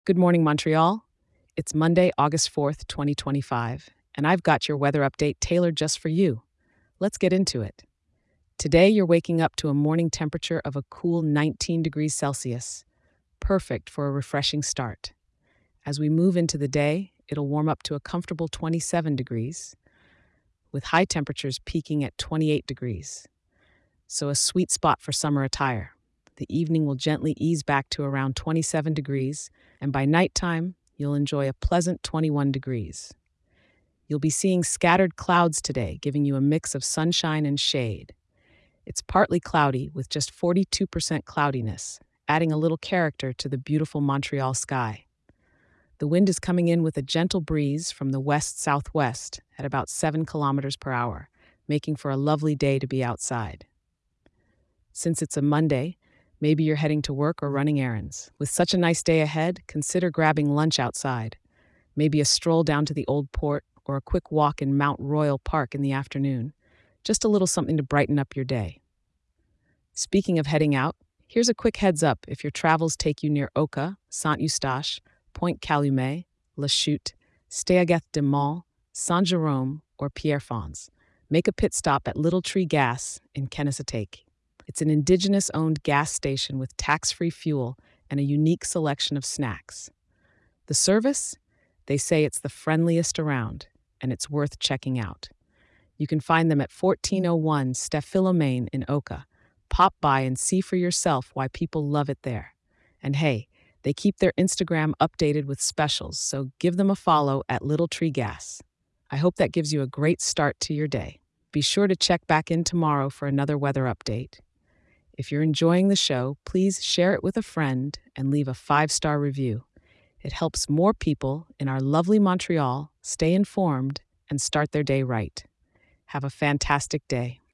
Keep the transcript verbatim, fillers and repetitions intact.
Good morning, Montreal. It's Monday, August fourth, twenty twenty-five, and I've got your weather update tailored just for you. Let's get into it. Today, you're waking up to a morning temperature of a cool nineteen degrees Celsius, perfect for a refreshing start. As we move into the day, it'll warm up to a comfortable twenty-seven degrees, with high temperatures peaking at twenty-eight degrees. So, a sweet spot for summer attire. The evening will gently ease back to around twenty-seven degrees, and by nighttime, you'll enjoy a pleasant twenty-one degrees. You'll be seeing scattered clouds today, giving you a mix of sunshine and shade. It's partly cloudy with just forty-two percent cloudiness, adding a little character to the beautiful Montreal sky. The wind is coming in with a gentle breeze from the west-southwest at about seven kilometers per hour, making for a lovely day to be outside. Since it's a Monday, maybe you're heading to work or running errands. With such a nice day ahead, consider grabbing lunch outside. Maybe a stroll down to the Old Port or a quick walk in Mount Royal Park in the afternoon. Just a little something to brighten up your day. Speaking of heading out, here's a quick heads up if your travels take you near Oka, Saint-Eustache, Point Calumet, La Chute, Steagueth-de-Mont, Saint-Jérôme, or Pierrefonds. Make a pit stop at Little Tree Gas in Kennesatake. It's an indigenous-owned gas station with tax-free fuel and a unique selection of snacks. The service? They say it's the friendliest around, and it's worth checking out. You can find them at fourteen oh one Steph-Philomene in Oka. Pop by and see for yourself why people love it there. And hey, they keep their Instagram updated with specials, so give them a follow at Little Tree Gas. I hope that gives you a great start to your day. Be sure to check back in tomorrow for another weather update. If you're enjoying the show, please share it with a friend and leave a five-star review. It helps more people in our lovely Montreal stay informed and start their day right. Have a fantastic day.